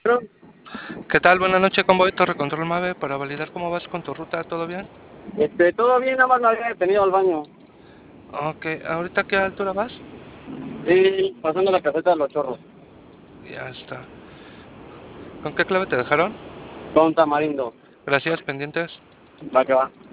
kilómetros. ¿Qué tal? Buenas noches, convoy Torre Control Mave para validar cómo vas con tu ruta, ¿todo bien? Todo bien, nada más me había detenido al baño. Ok, ¿ahorita a qué altura vas? Sí, pasando la caseta de los chorros. Ya está. ¿Con qué clave te dejaron? Con tamarindo. Gracias, pendientes. Va que va.